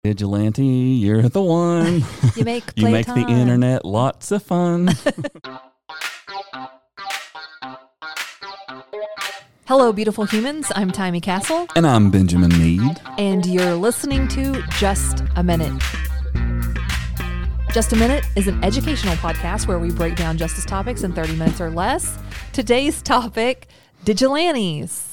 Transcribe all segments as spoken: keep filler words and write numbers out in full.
Vigilante, you're the one. You make you make playtime. the internet lots of fun. Hello, beautiful humans. I'm Timmy Castle, And I'm Benjamin Mead. and you're listening to Just a Minute. Just a Minute is an educational podcast where we break down justice topics in thirty minutes or less. Today's topic, Digilantes.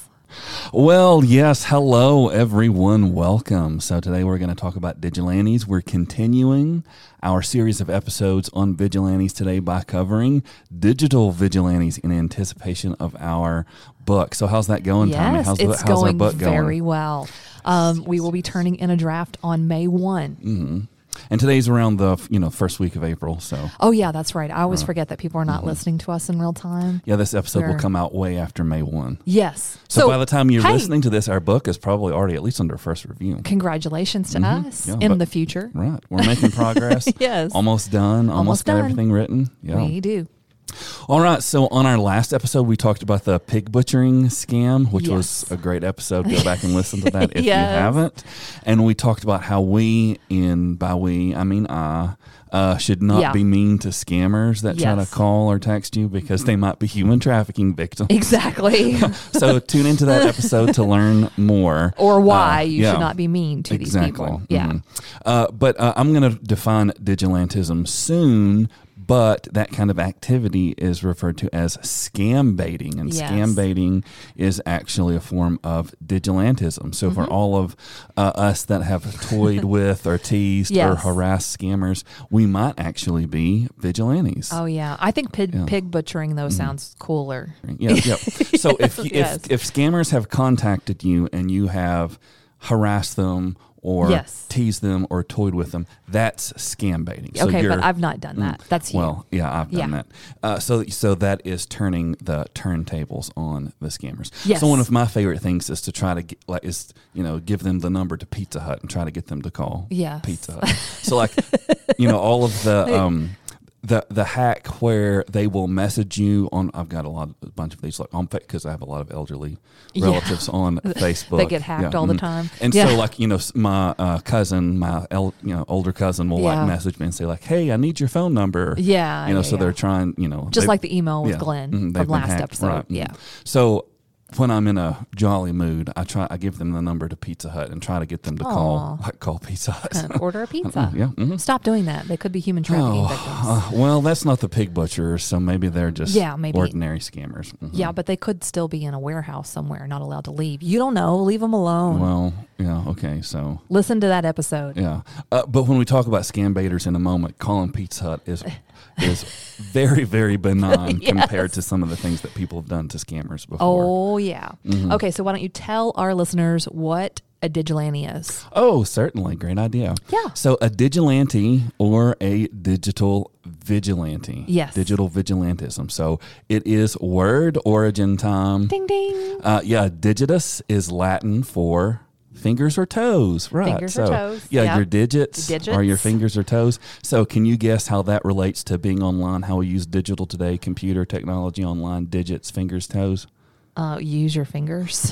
Well, yes, hello everyone, welcome. So today we're going to talk about Digilantes. We're continuing our series of episodes on Vigilantes today by covering digital Vigilantes in anticipation of our book. So how's that going, Tommy? Yes, How's, it's the, how's going our book going? very well. Um, we will be turning in a draft on May first. Mm-hmm. And today's around the you know first week of April, so Oh, yeah, that's right. I always Uh, forget that people are not mhm. listening to us in real time. yeah, this episode We're- will come out way after May first. Yes. So, by the time you're hey, listening to this, our book is probably already at least under first review. Congratulations to Mhm. us Yeah, in but- the future. Right. We're making progress. Yes. Almost done. Almost, Almost got done. everything written. Yeah. We do. All right. So on our last episode, we talked about the pig butchering scam, which Yes. was a great episode. Go back and listen to that if Yes. you haven't. And we talked about how we, in by we, I mean I, uh, should not Yeah. be mean to scammers that try to Yes. call or text you because they might be human trafficking victims. Exactly. So tune into that episode to learn more. Or why Uh, you yeah. should not be mean to these Exactly. people. Yeah. Mhm. Uh, but uh, I'm going to define vigilantism soon, but that kind of activity is referred to as scam baiting. And Yes. scam baiting is actually a form of vigilantism. So for Mhm. all of uh, us that have toyed with or teased or Yes. harassed scammers, we might actually be vigilantes. Oh, yeah. I think pig, Yeah. pig butchering, though, Mhm. sounds cooler. Yeah, yeah. So if, you, Yes. if if scammers have contacted you and you have harassed them or Yes. teased them or toyed with them, that's scam baiting. So Okay, you're- but I've not done that. That's you. well, yeah, I've done Yeah. that. Uh, so so that is turning the turntables on the scammers. Yes. So one of my favorite things is to try to get, like is you know give them the number to Pizza Hut and try to get them to call Yes. Pizza Hut. So like you know all of the um the the hack where they will message you on. I've got a lot a bunch of these like on because I have a lot of elderly Yeah. relatives on Facebook. They get hacked Yeah, all the mhm. time. And Yeah. so, like you know, s- my uh, cousin, my el- you know older cousin, will Yeah. like message me and say like, "Hey, I need your phone number." Yeah. You know, yeah, so yeah. they're trying. You know, Just they- like the email with yeah, Glenn mhm, they've from been last hacked, episode. right, mhm. Yeah. So when I'm in a jolly mood, I try. I give them the number to Pizza Hut and try to get them to call Aw. like call Pizza Hut. And order a pizza. yeah. mhm. Stop doing that. They could be human trafficking Oh, victims. uh, well, that's not the pig butchers, so maybe they're just Yeah, maybe. ordinary scammers. Mhm. Yeah, but they could still be in a warehouse somewhere, not allowed to leave. You don't know. Leave them alone. Well, yeah, okay, so Listen to that episode. yeah, uh, but when we talk about scam baiters in a moment, calling Pizza Hut is is very very benign Yes. compared to some of the things that people have done to scammers before. Oh, yeah. Mhm. Okay, so why don't you tell our listeners what a digilante is? Oh, certainly, great idea. Yeah. So a digilante or a digital vigilante. Yes. Digital vigilantism. So it is word origin time. Ding, ding. Uh, yeah, digitus is Latin for fingers or toes, right? Fingers or so, toes, Yeah, yep. your digits, Digits. are your fingers or toes. So can you guess how that relates to being online, how we use digital today, computer technology, online, digits, fingers, toes? Uh, use your fingers.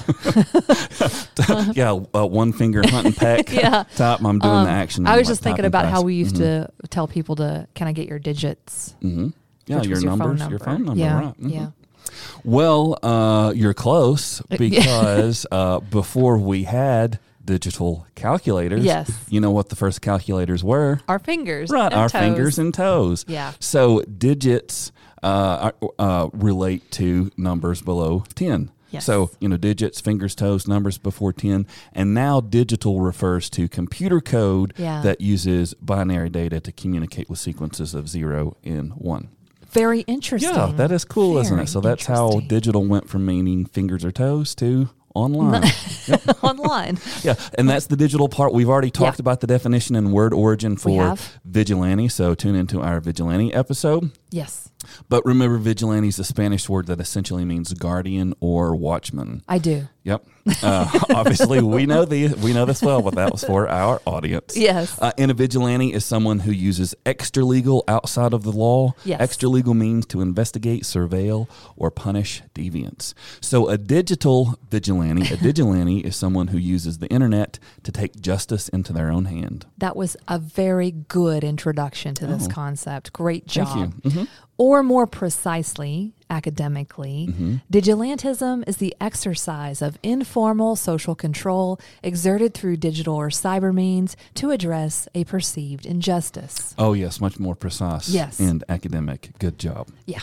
yeah, uh, one finger hunt and peck Yeah. top. I'm doing Um, the action. I was like just thinking typing about how fast. we used Mhm. to tell people to, can I get your digits? Mm-hmm. Yeah, Which your was your phone numbers, number. your phone number, Yeah, right? Mhm. yeah. Well, uh, you're close Yeah. because uh, before we had digital calculators, Yes. you know what the first calculators were? Our fingers. Right, and our toes. fingers and toes. Yeah. So digits uh, uh, relate to numbers below ten. Yes. So, you know, digits, fingers, toes, numbers before ten. And now digital refers to computer code Yeah. that uses binary data to communicate with sequences of zero and one. Very interesting. Yeah, that is cool, isn't Very it? So that's how interesting. digital went from meaning fingers or toes to online. Online. Yeah, and that's the digital part. We've already talked Yeah. about the definition and word origin We for have. vigilante, so tune into our vigilante episode. Yes. But remember, vigilante is a Spanish word that essentially means guardian or watchman. I do. Yep. Uh, obviously, we know the we know this well, but that was for our audience. Yes. Uh, and a vigilante is someone who uses extra legal outside of the law. Yes. Extra legal means to investigate, surveil, or punish deviants. So a digital vigilante, a vigilante is someone who uses the internet to take justice into their own hand. That was a very good introduction to this Oh. concept. Great job. Thank you. Mm-hmm. Or more precisely, academically, Mm-hmm. vigilantism is the exercise of informal social control exerted through digital or cyber means to address a perceived injustice. Oh, yes, much more precise Yes. and academic. Good job. Yeah.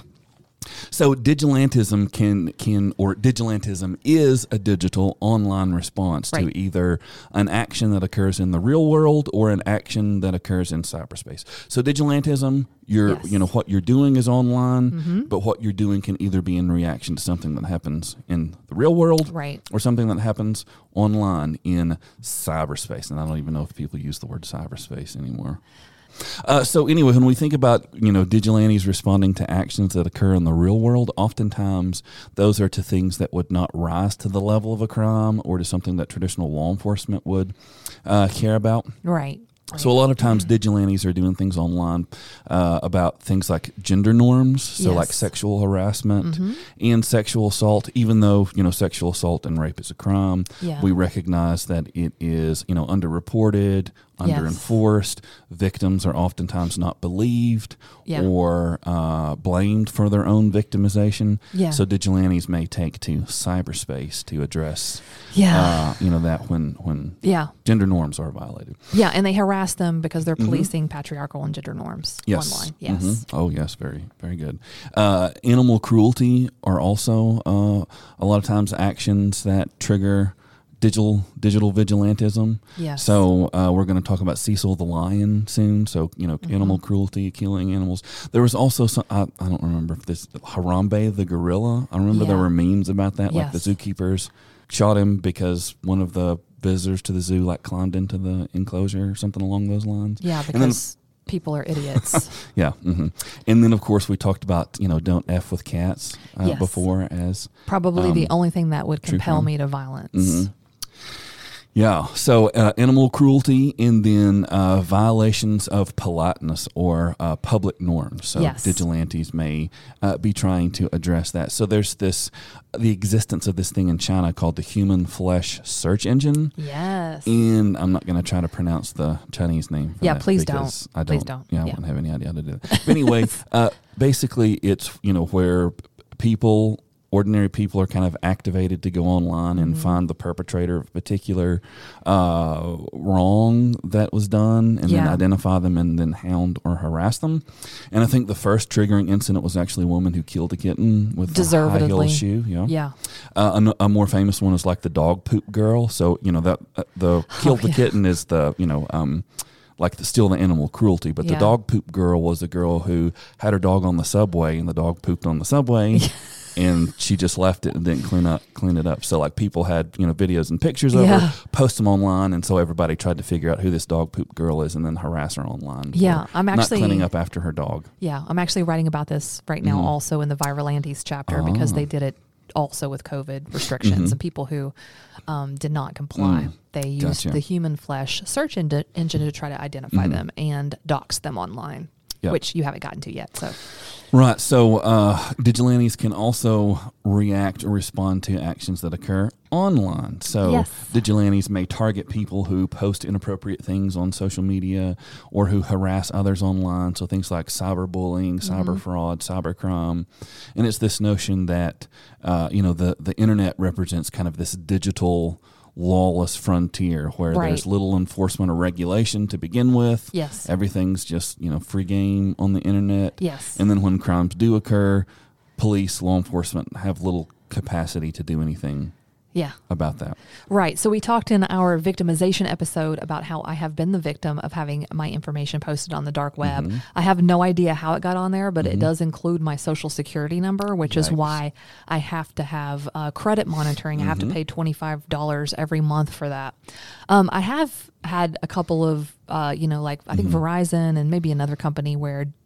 So digilantism can can or digilantism is a digital online response Right. to either an action that occurs in the real world or an action that occurs in cyberspace. So digilantism, you're Yes. you know what you're doing is online, Mm-hmm. but what you're doing can either be in reaction to something that happens in the real world Right. or something that happens online in cyberspace. And I don't even know if people use the word cyberspace anymore. Uh, so anyway, when we think about, you know, vigilantes responding to actions that occur in the real world, oftentimes those are to things that would not rise to the level of a crime or to something that traditional law enforcement would uh, care about. Right. So a lot of times vigilantes are doing things online uh, about things like gender norms, so Yes. like sexual harassment Mhm. and sexual assault. Even though, you know, sexual assault and rape is a crime, Yeah. we recognize that it is, you know, underreported, Yes. underenforced. Victims are oftentimes not believed Yeah. or uh, blamed for their own victimization. Yeah. So vigilantes may take to cyberspace to address, Yeah. uh, you know, that when when yeah. gender norms are violated. Yeah. And they harass them because they're policing patriarchal and gender norms Mm-hmm. Yes. online. Yes. Mhm. Oh, yes. Very, very good. Uh, animal cruelty are also uh, a lot of times actions that trigger digital digital vigilantism. Yes. So uh, we're going to talk about Cecil the lion soon. So, you know, Mm-hmm. animal cruelty, killing animals. There was also some, I, I don't remember if this, Harambe the gorilla. I remember there Yeah. were memes about that. Like the Yes. zookeepers shot him because one of the visitors to the zoo like climbed into the enclosure or something along those lines. Yeah. And then- Because people are idiots. Yeah. hmm And then, of course, we talked about, you know, don't F with cats uh, Yes. before as. Probably the Um, only thing that would true compel crime. me to violence. Mhm. Yeah. So uh, animal cruelty and then uh, violations of politeness or uh, public norms. So Yes. vigilantes may uh, be trying to address that. So there's this, the existence of this thing in China called the human flesh search engine. Yes. And I'm not going to try to pronounce the Chinese name. For Yeah, that please because don't. I don't. Please don't. Yeah, I Yeah. wouldn't have any idea how to do that. But anyway, uh, basically, it's you know where people, ordinary people, are kind of activated to go online and Mhm. find the perpetrator of a particular uh, wrong that was done, and then Yeah. identify them and then hound or harass them. And I think the first triggering incident was actually a woman who killed a kitten with a high Deservedly. heel shoe. Yeah. Yeah. Uh, a, a more famous one is like the dog poop girl. So you know that uh, the kill the Oh, yeah. kitten is the you know um, like the, still the animal cruelty, but the Yeah. dog poop girl was a girl who had her dog on the subway and the dog pooped on the subway. And she just left it and didn't clean up, clean it up. So like people had, you know, videos and pictures of Yeah. her, post them online, and so everybody tried to figure out who this dog poop girl is, and then harass her online. for Yeah, I'm actually- not cleaning up after her dog. Yeah. I'm actually writing about this right now Mhm. also in the Viralantes chapter because Oh. they did it also with COVID restrictions Mhm. and people who um, did not comply. Mm. They used Gotcha. the human flesh search en- engine to try to identify Mhm. them and dox them online, Yep. which you haven't gotten to yet. So Right. So uh, vigilantes can also react or respond to actions that occur online. So Yes. vigilantes may target people who post inappropriate things on social media or who harass others online. So things like cyberbullying, cyber fraud, cybercrime. And it's this notion that, uh, you know, the, the internet represents kind of this digital lawless frontier where Right. there's little enforcement or regulation to begin with. yes. Everything's just, you know, free game on the internet. Yes. And then when crimes do occur, police, law enforcement have little capacity to do anything yeah. about that. Right. So we talked in our victimization episode about how I have been the victim of having my information posted on the dark web. Mm-hmm. I have no idea how it got on there, but it does include my social security number, which is Yikes. why I have to have uh, credit monitoring. I have Mm-hmm. to pay twenty-five dollars every month for that. Um, I have had a couple of, uh, you know, like I think Mm-hmm. Verizon and maybe another company where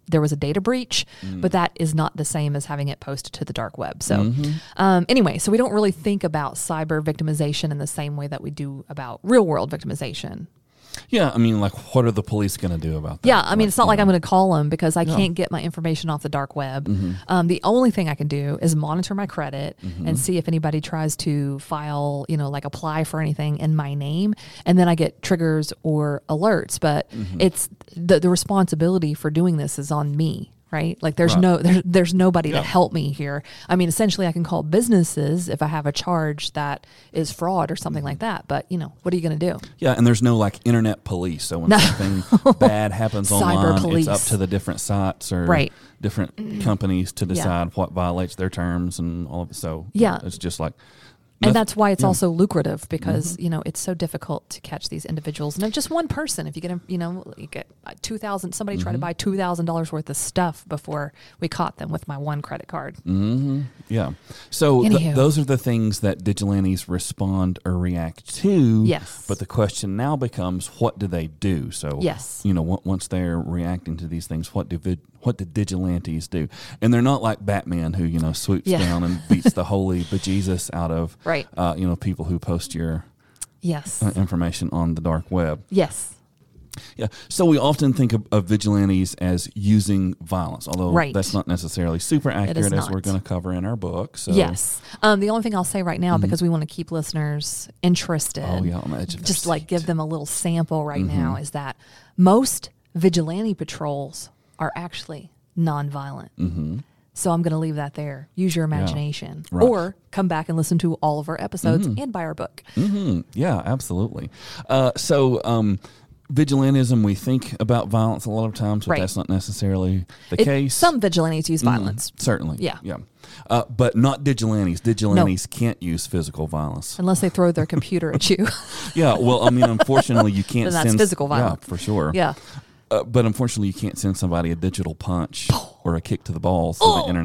there was a data breach, Mm. but that is not the same as having it posted to the dark web. So Mhm. um, anyway, so we don't really think about cyber victimization in the same way that we do about real world victimization. Yeah, I mean, like, what are the police going to do about that? Yeah, I mean, it's not you like know. I'm going to call them because I No. can't get my information off the dark web. Mhm. Um, the only thing I can do is monitor my credit Mhm. and see if anybody tries to file, you know, like apply for anything in my name, and then I get triggers or alerts. But Mhm. it's the the responsibility for doing this is on me. Right? Like there's Right. no, there's, there's nobody Yeah. to help me here. I mean, essentially I can call businesses if I have a charge that is fraud or something like that. But you know, what are you going to do? Yeah, and there's no like internet police. So when No. something bad happens Cyber online, police. it's up to the different sites or Right. different companies to Yeah. decide what violates their terms and all of it. So Yeah. it's just like, And noth- that's why it's yeah. also lucrative because, Mm-hmm. you know, it's so difficult to catch these individuals. And if just one person, if you get, a, you know, you get two thousand, somebody tried to Mhm. buy two thousand dollars worth of stuff before we caught them with my one credit card. hmm Yeah. So th- Anywho. those are the things that vigilantes respond or react to. Yes. But the question now becomes, what do they do? So, Yes. you know, on- once they're reacting to these things, what do vid- what do vigilantes do? And they're not like Batman, who you know swoops Yeah. down and beats the holy bejesus out of Right. uh, you know people who post your Yes. uh, information on the dark web. Yes. Yeah. So we often think of, of vigilantes as using violence, although Right. that's not necessarily super accurate, as not. we're going to cover in our book. So. Yes. Um, the only thing I'll say right now, Mhm. because we want to keep listeners interested, Oh yeah, on the edge of their just like seat. give them a little sample right Mhm. now, is that most vigilante patrols are actually nonviolent. Mhm. So I'm going to leave that there. Use your imagination. Right. Or come back and listen to all of our episodes Mhm. and buy our book. hmm Yeah, absolutely. Uh, so, um, vigilantism, we think about violence a lot of times, but Right. that's not necessarily the It- case. Some vigilantes use Mhm, violence, certainly. Yeah. Yeah. Uh, but not vigilantes. Vigilantes can't use physical violence. unless they throw their computer at you. Yeah. Well, I mean, unfortunately, you can't Then that's send physical violence. Yeah, for sure. Yeah. Uh, but unfortunately, you can't send somebody a digital punch or a kick to the balls Oh. through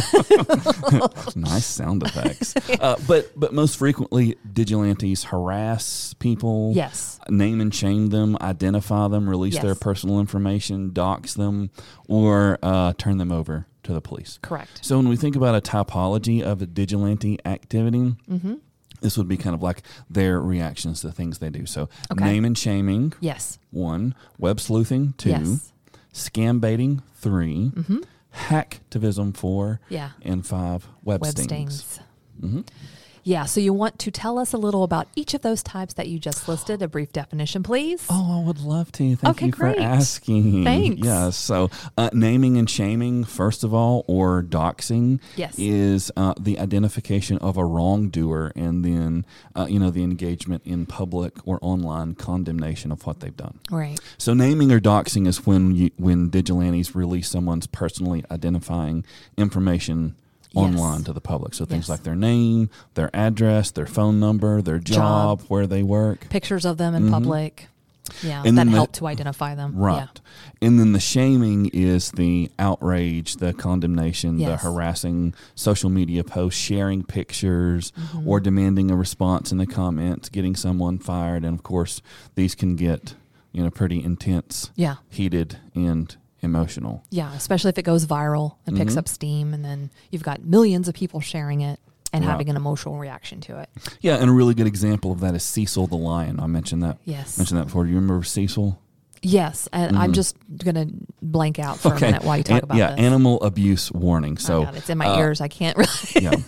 the internet. Nice sound effects. Uh, but but most frequently, vigilantes harass people, Yes. name and shame them, identify them, release Yes. their personal information, dox them, or uh, turn them over to the police. Correct. So when we think about a typology of a vigilante activity, Mm-hmm. this would be kind of like their reactions to things they do. So Okay. name and shaming, Yes. one, web sleuthing, two, Yes. scam baiting, three, Mm-hmm. hacktivism, four, Yeah. and five, web, Web stings. stings. hmm Yeah. So you want to tell us a little about each of those types that you just listed, a brief definition, please. Oh, I would love to. Thank Okay, you for great. asking. Thanks. Yes. So, uh, naming and shaming, first of all, or doxing, Yes. is uh, the identification of a wrongdoer, and then uh, you know the engagement in public or online condemnation of what they've done. Right. So, naming or doxing is when you, when vigilantes release someone's personally identifying information Yes. online to the public. So things Yes. like their name, their address, their phone number, their job, Job. where they work. Pictures of them in Mhm. public. Yeah. And that then the- help to identify them. Right. Yeah. And then the shaming is the outrage, the condemnation, the Yes. harassing social media posts, sharing pictures, Mhm. or demanding a response in the comments, getting someone fired. And of course, these can get, you know, pretty intense, Yeah. heated, and emotional. Yeah, especially if it goes viral and picks Mhm. up steam, and then you've got millions of people sharing it and Right. having an emotional reaction to it. Yeah, and a really good example of that is Cecil the lion. I mentioned that. Yes. Mentioned that before. Do you remember Cecil? Yes, and I'm Mhm. just going to blank out for a minute while you talk An- about yeah, this. animal abuse warning. Oh, So God, it's in my uh, ears. I can't really. Yeah.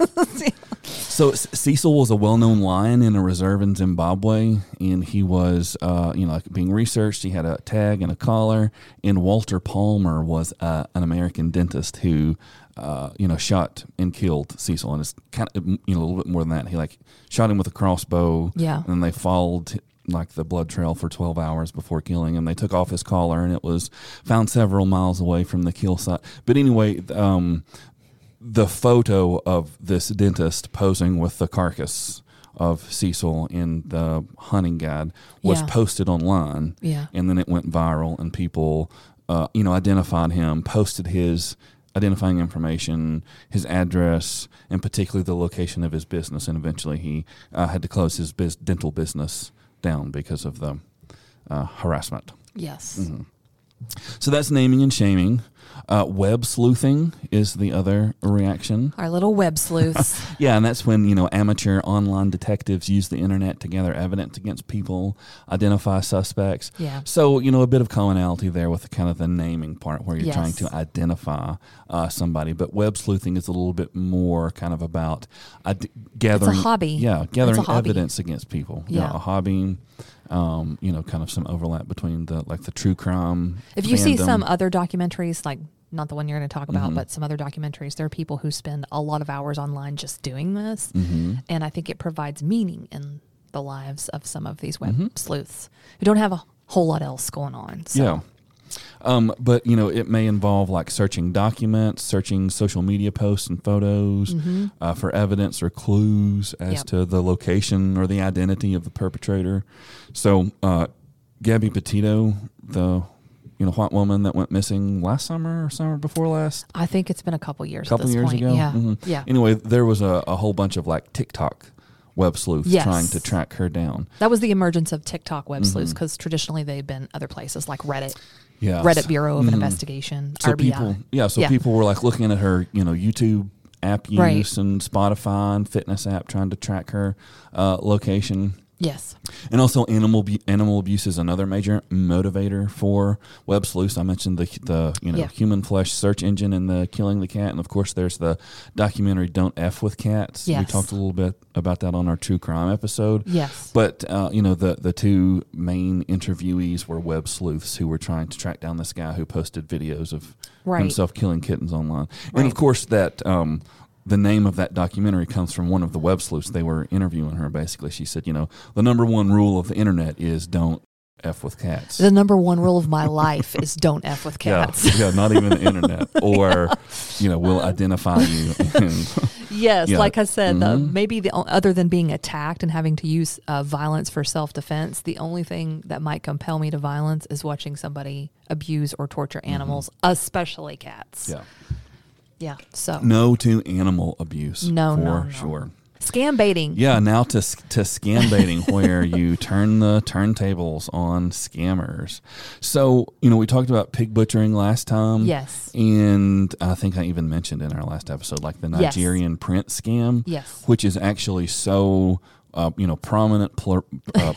So C- Cecil was a well-known lion in a reserve in Zimbabwe, and he was, uh, you know, like being researched. He had a tag and a collar. And Walter Palmer was uh, an American dentist who, uh, you know, shot and killed Cecil. And it's kind of, you know, a little bit more than that. He like shot him with a crossbow. Yeah. And then they followed like the blood trail for twelve hours before killing him. They took off his collar, and it was found several miles away from the kill site. But anyway, um, the photo of this dentist posing with the carcass of Cecil in the hunting guide was Yeah. posted online, Yeah. and then it went viral, and people, uh, you know, identified him, posted his identifying information, his address, and particularly the location of his business, and eventually he uh, had to close his biz- dental business down because of the uh, harassment. Yes. Mhm. So that's naming and shaming. Uh, web sleuthing is the other reaction. Our little web sleuths. Yeah, and that's when, you know, amateur online detectives use the internet to gather evidence against people, identify suspects. Yeah. So, you know, a bit of commonality there with the kind of the naming part where you're Yes. trying to identify uh, somebody. But web sleuthing is a little bit more kind of about ad- gathering. It's a hobby. Yeah, gathering It's a hobby. evidence against people. Yeah. a hobby. Um, you know, kind of some overlap between the like the true crime. If you see fandom. some other documentaries, like not the one you're going to talk about, Mm-hmm. but some other documentaries, there are people who spend a lot of hours online just doing this. Mm-hmm. And I think it provides meaning in the lives of some of these web Mm-hmm. sleuths who don't have a whole lot else going on. So. Yeah. Um, but, you know, it may involve like searching documents, searching social media posts and photos Mm-hmm. uh, for evidence or clues as Yep. to the location or the identity of the perpetrator. So uh, Gabby Petito, the you know white woman that went missing last summer or summer before last, I think it's been a couple years a couple at this years point. ago. Yeah. Mhm. Yeah. Anyway, there was a, a whole bunch of like TikTok web sleuths Yes. trying to track her down. That was the emergence of TikTok web Mm-hmm. sleuths because traditionally they've been other places like Reddit, Yeah. Reddit Bureau of Mhm. Investigation, So R B I. people, yeah, so Yeah. people were like looking at her, you know, YouTube app use Right. and Spotify and fitness app trying to track her uh, location. Yes. And also animal bu- animal abuse is another major motivator for web sleuths. I mentioned the the you know Yeah. human flesh search engine and the killing the cat, and of course there's the documentary Don't F with Cats. We Yes. talked a little bit about that on our true crime episode. Yes. But uh, you know the the two main interviewees were web sleuths who were trying to track down this guy who posted videos of Right. himself killing kittens online. And Right. of course that um, the name of that documentary comes from one of the web sleuths. They were interviewing her. Basically, she said, you know, the number one rule of the internet is don't F with cats. The number one rule of my life is don't F with cats. Yeah, yeah, not even the internet, or you know, we'll identify you. And, Yes, Yeah. like I said, the, Mhm. maybe the o- other than being attacked and having to use uh, violence for self-defense, the only thing that might compel me to violence is watching somebody abuse or torture animals, especially cats. yeah, Yeah. So no to animal abuse. No, for no, no. sure. scam baiting. Yeah, now to to scam baiting, where you turn the turntables on scammers. So you know, we talked about pig butchering last time. Yes. And I think I even mentioned in our last episode, like the Yes. Nigerian print scam, Yes. which is actually so, uh, you know, prominent, plur- uh,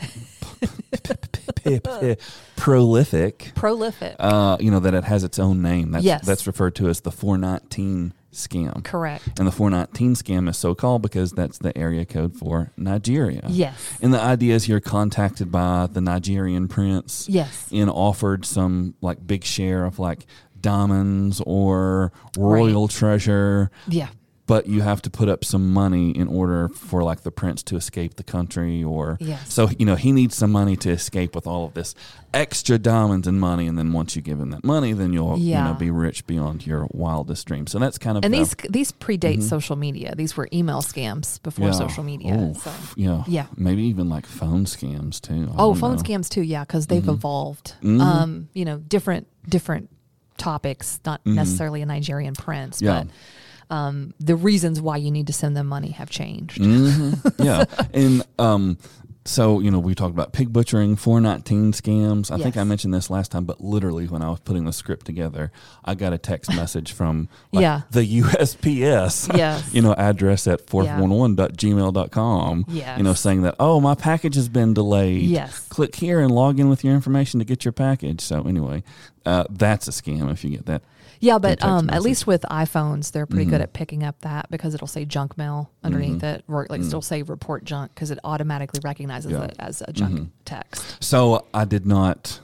prolific, Prolific. uh, you know, that it has its own name. That's, Yes. that's referred to as the four nineteen scam. Correct. And the four nineteen scam is so called because that's the area code for Nigeria. Yes. And the idea is you're contacted by the Nigerian prince Yes. and offered some like big share of like diamonds or royal treasure, Yeah. but you have to put up some money in order for like the prince to escape the country, or Yes. so you know he needs some money to escape with all of this extra diamonds and money, and then once you give him that money, then you'll you Yeah. know be rich beyond your wildest dreams. So that's kind of And the- these these predate social media. These were email scams before Mm-hmm. Yeah. social media. Oh, so. yeah, Yeah. maybe even like phone scams too. I Oh, don't phone know. scams too, yeah, because they've evolved. Mhm. Um, you know, different different topics, not Mhm. necessarily a Nigerian prince, Yeah. but um, the reasons why you need to send them money have changed. hmm Yeah, and um, so you know we talked about pig butchering, four nineteen scams. I think Yes. I mentioned this last time, but literally when I was putting the script together, I got a text message from like, Yeah. the U S P S, Yes. you know, address at four one one dot gmail dot com. Yes. You know, saying that oh my package has been delayed. Yes. Click here and log in with your information to get your package. So anyway, uh, that's a scam if you get that. Yeah, but text um, at message. least with iPhones, they're pretty Mhm. good at picking up that because it'll say junk mail underneath Mhm. it, or like Mm. it'll say report junk because it automatically recognizes Yeah. it as a junk Mhm. text. So I did not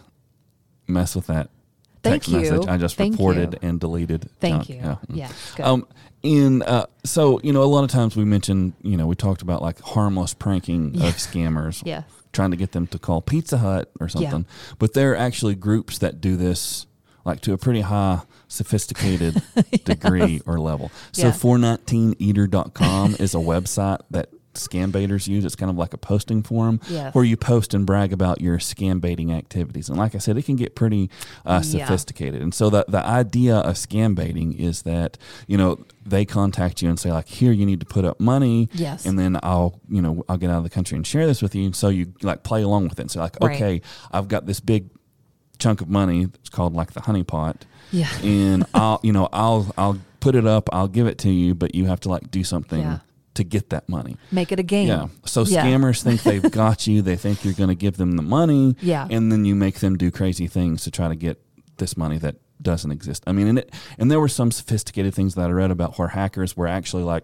mess with that Thank text you. message. I just Thank reported you. and deleted. Thank junk. you. Yeah. Yeah, good. Um, in uh, so you know, a lot of times we mentioned, you know, we talked about like harmless pranking Yeah. of scammers, yeah. trying to get them to call Pizza Hut or something. But there are actually groups that do this like to a pretty high sophisticated degree or level. So Yeah. four nineteen eater dot com is a website that scam baiters use. It's kind of like a posting forum Yes. where you post and brag about your scam baiting activities. And like I said, it can get pretty uh, Yeah. sophisticated. And so the, the idea of scam baiting is that, you know, they contact you and say like, here, you need to put up money. Yes. And then I'll, you know, I'll get out of the country and share this with you. And so you like play along with it and say like, Right. okay, I've got this big chunk of money. It's called like the honey pot. Yeah. And I'll, you know, I'll, I'll put it up. I'll give it to you, but you have to like do something Yeah. to get that money. Make it a game. Yeah. So Yeah. scammers think they've got you. They think you're going to give them the money. Yeah. And then you make them do crazy things to try to get this money that doesn't exist. I mean, and it, and there were some sophisticated things that I read about where hackers were actually like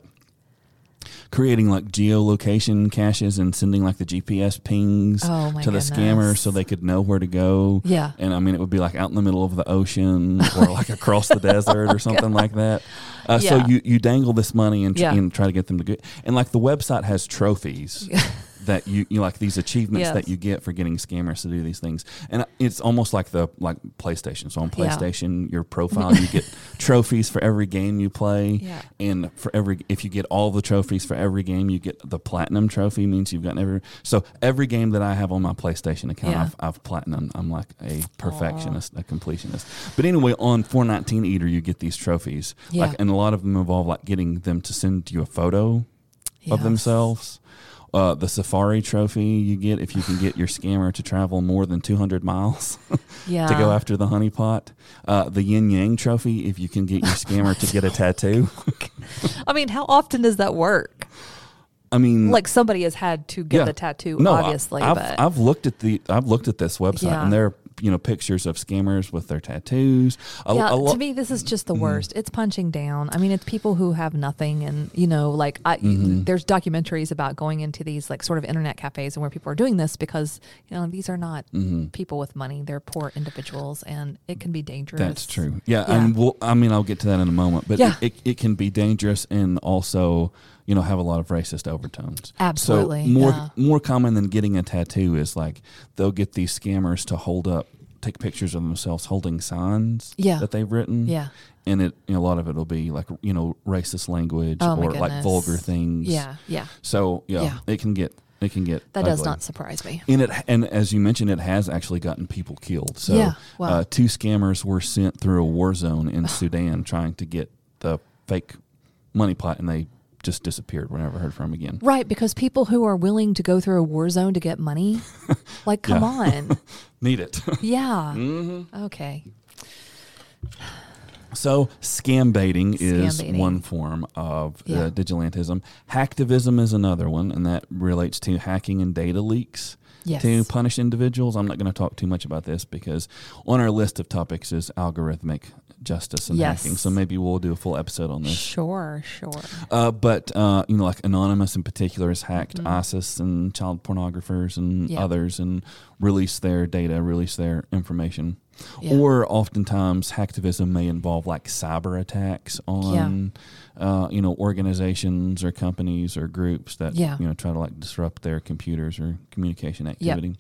creating like geolocation caches and sending like the G P S pings Oh, my to the goodness. scammers so they could know where to go. Yeah. And I mean, it would be like out in the middle of the ocean or like across the desert or something like that. Uh, Yeah. So you, you dangle this money and, tr- Yeah. and try to get them to get, and like the website has trophies. That you, you like these achievements Yes. that you get for getting scammers to do these things, and it's almost like the like PlayStation. So on Yeah. PlayStation, your profile, you get trophies for every game you play, Yeah. and for every if you get all the trophies for every game, you get the platinum trophy. Means you've gotten every. So every game that I have on my PlayStation account, Yeah. I've, I've platinum. I'm like a perfectionist, a completionist. But anyway, on four nineteen Eater, you get these trophies, Yeah. like, and a lot of them involve like getting them to send you a photo Yes. of themselves. Uh, the Safari trophy you get if you can get your scammer to travel more than two hundred miles Yeah. to go after the honeypot. Uh, the Yin Yang trophy if you can get your scammer to get a tattoo. I mean, how often does that work? I mean, Like somebody has had to get yeah. the tattoo, no, I- obviously. I've, but I've looked at the I've looked at this website Yeah. and there are, you know, pictures of scammers with their tattoos. A, yeah, a lo- to me, this is just the Mm-hmm. worst. It's punching down. I mean, it's people who have nothing, and you know, like I, Mm-hmm. there's documentaries about going into these like sort of internet cafes and where people are doing this because you know these are not Mm-hmm. people with money; they're poor individuals, and it can be dangerous. That's true. Yeah, Yeah. and we'll, I mean, I'll get to that in a moment, but Yeah. it, it, it can be dangerous and also, you know, have a lot of racist overtones. Absolutely, So more yeah. more common than getting a tattoo is like they'll get these scammers to hold up, take pictures of themselves holding signs Yeah. that they've written. Yeah. And it, you know, a lot of it will be like, you know, racist language Oh, my or like goodness. vulgar things. Yeah, yeah. So yeah, Yeah. it can get it can get That does ugly. not surprise me. And it and as you mentioned, it has actually gotten people killed. So Yeah, wow. uh, two scammers were sent through a war zone in Sudan trying to get the fake money pot, and they just disappeared. We're never heard from again. Right, because people who are willing to go through a war zone to get money, like, come Yeah. on. Need it. Yeah. Mm-hmm. Okay. So scam baiting is Scam baiting. one form of Yeah. uh, vigilantism. Hacktivism is another one, and that relates to hacking and data leaks Yes. to punish individuals. I'm not going to talk too much about this because on our list of topics is algorithmic justice and Yes. hacking. So maybe we'll do a full episode on this. Sure, sure. Uh, but uh, you know, like Anonymous in particular has hacked ISIS and child pornographers and Mm-hmm. Yeah. others and released their data, released their information. Yeah. Or oftentimes, hacktivism may involve like cyber attacks on, uh, you know, organizations or companies or groups that Yeah. you know try to like disrupt their computers or communication activity.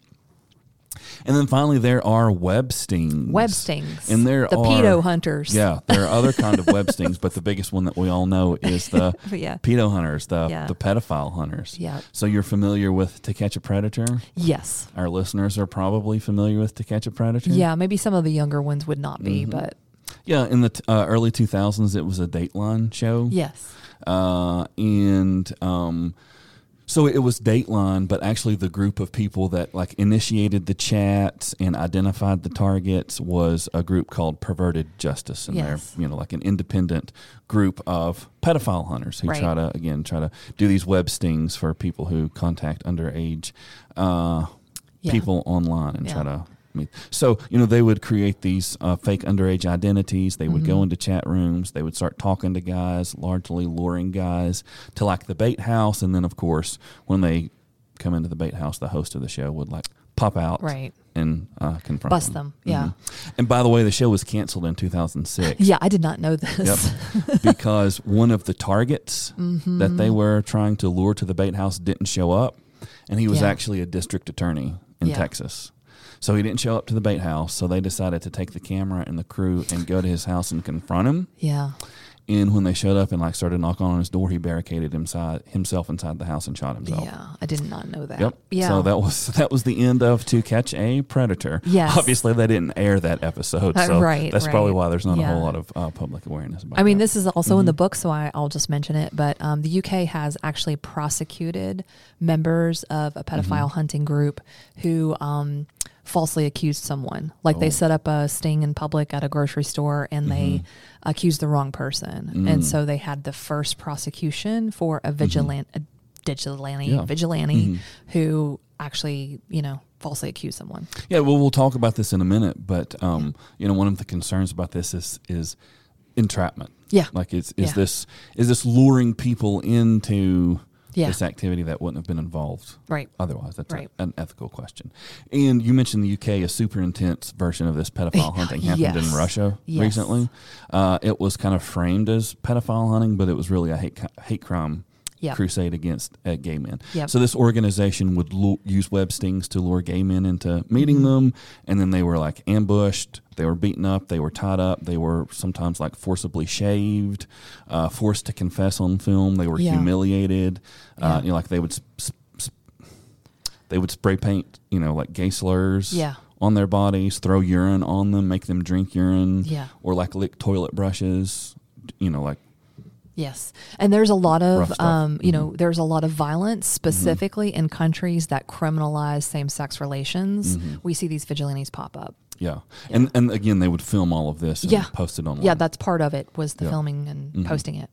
And then finally, there are web stings. Web stings. And there the are pedo hunters. Yeah, there are other kind of web stings, but the biggest one that we all know is the Yeah. pedo hunters, the Yeah. the pedophile hunters. Yeah. So you're familiar with To Catch a Predator? Yes. Our listeners are probably familiar with To Catch a Predator. Yeah, maybe some of the younger ones would not be, Mm-hmm. but Yeah, in the t- uh, early two thousands, it was a Dateline show. yes. Uh, and um, so it was Dateline, but actually the group of people that like initiated the chats and identified the targets was a group called Perverted Justice, and Yes. they're you know like an independent group of pedophile hunters who Right. try to again try to do these web stings for people who contact underage uh, Yeah. people online and Yeah. try to. meet. So, you know, they would create these uh, fake underage identities. They would Mm-hmm. go into chat rooms. They would start talking to guys, largely luring guys to like the bait house. And then, of course, when they come into the bait house, the host of the show would like pop out Right. and uh, confront Bust them. Yeah. Mhm. And by the way, the show was canceled in two thousand six. Yeah, I did not know this. Yep. Because one of the targets Mm-hmm. that they were trying to lure to the bait house didn't show up. And he was Yeah. actually a district attorney in Yeah. Texas. So he didn't show up to the bait house. So they decided to take the camera and the crew and go to his house and confront him. Yeah. And when they showed up and like started knocking on his door, he barricaded inside himself inside the house and shot himself. Yeah. I did not know that. Yep. Yeah. So that was that was the end of To Catch a Predator. Yes. Obviously, they didn't air that episode, Uh, so right, that's probably right. why there's not a Yeah. whole lot of uh, public awareness about. I mean, that. this is also in Mm-hmm. the book, so I, I'll just mention it. But um, the U K has actually prosecuted members of a pedophile Mm-hmm. hunting group who um, falsely accused someone. Like Oh. they set up a sting in public at a grocery store and they accused the wrong person. And so they had the first prosecution for a vigilante, a vigilante, Yeah. vigilante who actually, you know, falsely accused someone. Yeah, well, we'll talk about this in a minute, but um, you know, one of the concerns about this is is entrapment. Yeah. Like, is is Yeah. this is this luring people into Yeah. this activity that wouldn't have been involved Right. otherwise? That's Right. a, an ethical question. And you mentioned the U K, a super intense version of this pedophile hunting happened Yes. in Russia Yes. recently. Uh, it was kind of framed as pedophile hunting, but it was really a hate hate crime. Yep. crusade against uh, gay men. Yep. So this organization would lu- use web stings to lure gay men into meeting them, and then they were like ambushed, they were beaten up, they were tied up, they were sometimes like forcibly shaved, uh, forced to confess on film, they were Yeah. humiliated. Uh, Yeah. you know, like they would sp- sp- sp- they would spray paint, you know, like gay slurs. Yeah. On their bodies, throw urine on them, make them drink urine, Yeah. or like lick toilet brushes, you know, like. Yes. And there's a lot Rough of, stuff. um, you know, there's a lot of violence specifically in countries that criminalize same sex relations. We see these vigilantes pop up. Yeah. And and again, they would film all of this and Yeah. post it online. Yeah, that's part of it was the Yeah. filming and posting it.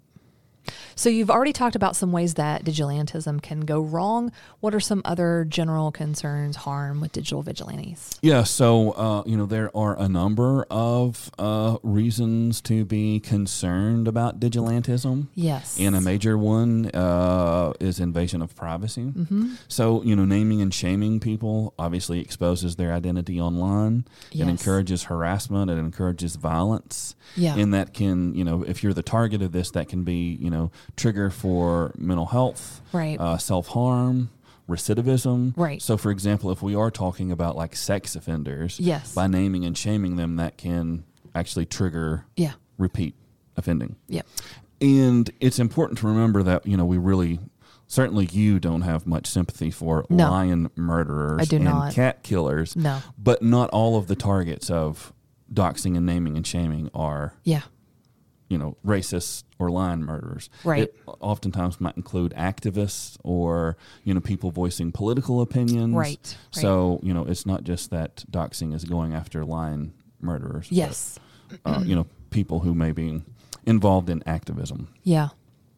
So you've already talked about some ways that vigilantism can go wrong. What are some other general concerns, harm with digital vigilantes? Yeah, so uh, you know, there are a number of uh, reasons to be concerned about vigilantism. Yes. And a major one uh, is invasion of privacy. Mm-hmm. So, you know, naming and shaming people obviously exposes their identity online. Yes. It encourages harassment. It encourages violence. Yeah. And that can, you know, if you're the target of this, that can be, you know, trigger for mental health, Right. uh, self-harm, recidivism. Right. So, for example, if we are talking about like sex offenders, Yes. by naming and shaming them, that can actually trigger Yeah. repeat offending. Yep. And it's important to remember that, you know, we really, certainly you don't have much sympathy for No. lion murderers I do and not. cat killers. No. But not all of the targets of doxing and naming and shaming are, Yeah. you know, racists or lion murderers. Right. It oftentimes might include activists or, you know, people voicing political opinions. Right, right. So, you know, it's not just that doxing is going after lion murderers. but, Yes. uh, you know, people who may be involved in activism. Yeah.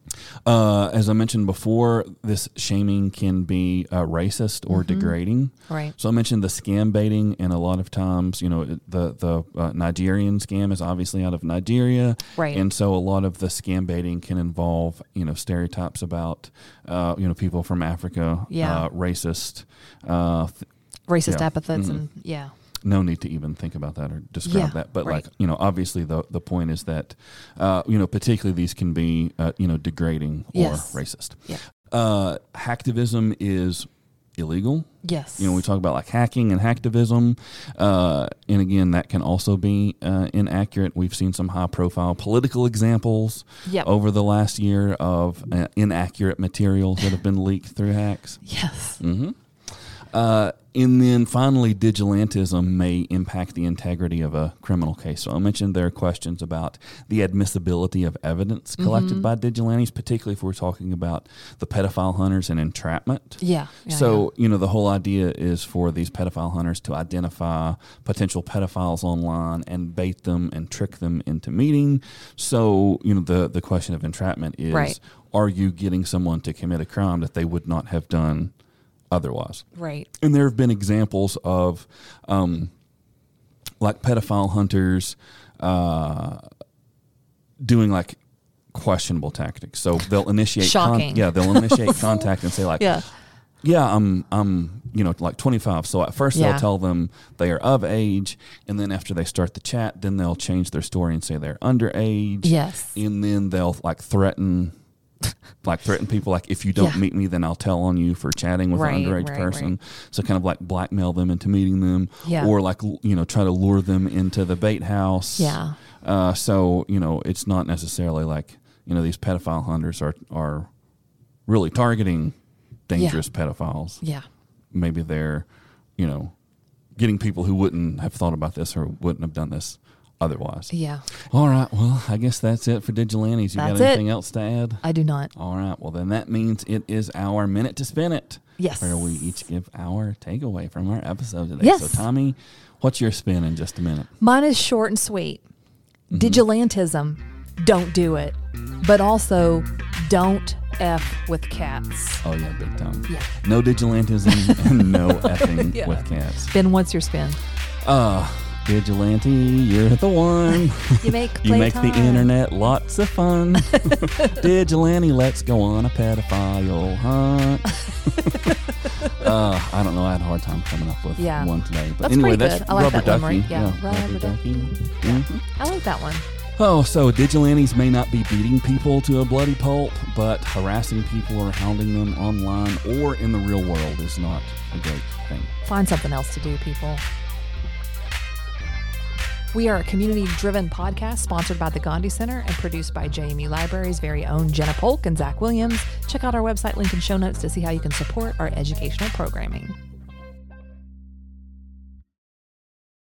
Uh, as I mentioned before, this shaming can be uh, racist or degrading. Right. So I mentioned the scam baiting, and a lot of times, you know, it- the the uh, Nigerian scam is obviously out of Nigeria, Right. And so a lot of the scam baiting can involve, you know, stereotypes about, uh, you know, people from Africa, Yeah. uh, racist. Uh, th- Racist Yeah. epithets Mhm. and yeah. no need to even think about that or describe Yeah, that. But right. like, you know, obviously the the point is that, uh, you know, particularly these can be, uh, you know, degrading or Yes. racist. Yeah. Uh, hacktivism is illegal. Yes. You know, we talk about like hacking and hacktivism. Uh, and again, that can also be uh, inaccurate. We've seen some high profile political examples Yep. over the last year of uh, inaccurate materials that have been leaked through hacks. Yes. Mm-hmm. Uh, and then finally, vigilantism may impact the integrity of a criminal case. So I mentioned there are questions about the admissibility of evidence collected Mm-hmm. by vigilantes, particularly if we're talking about the pedophile hunters and entrapment. Yeah. yeah So, you know, the whole idea is for these pedophile hunters to identify potential pedophiles online and bait them and trick them into meeting. So, you know, the, the question of entrapment is, Right. are you getting someone to commit a crime that they would not have done otherwise? yeah. Right. And there have been examples of, um, like pedophile hunters, uh, doing like questionable tactics. So they'll initiate, Shocking. yeah, they'll initiate contact and say like, Yeah. yeah, I'm, I'm, you know, like twenty-five. So at first Yeah. they'll tell them they are of age, and then after they start the chat, then they'll change their story and say they're underage. Yes. And then they'll like threaten, like threaten people, like if you don't Yeah. meet me, then I'll tell on you for chatting with Right, an underage right, person. right. So kind of like blackmail them into meeting them, Yeah. or like l- you know try to lure them into the bait house. Yeah. Uh, so you know it's not necessarily like you know these pedophile hunters are are really targeting dangerous pedophiles. Yeah. Maybe they're you know getting people who wouldn't have thought about this or wouldn't have done this otherwise. Yeah. All right. Well, I guess that's it for Digilantes. You That's got anything it. else to add? I do not. All right. Well, then that means it is our minute to spin it. Yes. Where we each give our takeaway from our episode today. Yes. So, Tommy, what's your spin in just a minute? Mine is short and sweet. Mm-hmm. Digilantism, don't do it. But also, don't F with cats. Oh, yeah, big time. Yeah. No Digilantism and no effing Yeah. with cats. Ben, what's your spin? Uh, Vigilante, you're the one. You make You make the playtime. internet lots of fun. Vigilante, let's go on a pedophile hunt. uh, I don't know. I had a hard time coming up with Yeah. one today. But That's anyway, pretty that's good. I like Rubber that Ducky. limerick. Yeah, Rubber, Rubber Ducky. Ducky. Mhm. I like that one. Oh, so Vigilantes may not be beating people to a bloody pulp, but harassing people or hounding them online or in the real world is not a great thing. Find something else to do, people. We are a community-driven podcast sponsored by the Gandhi Center and produced by J M U Library's very own Jenna Polk and Zach Williams. Check out our website link in show notes to see how you can support our educational programming.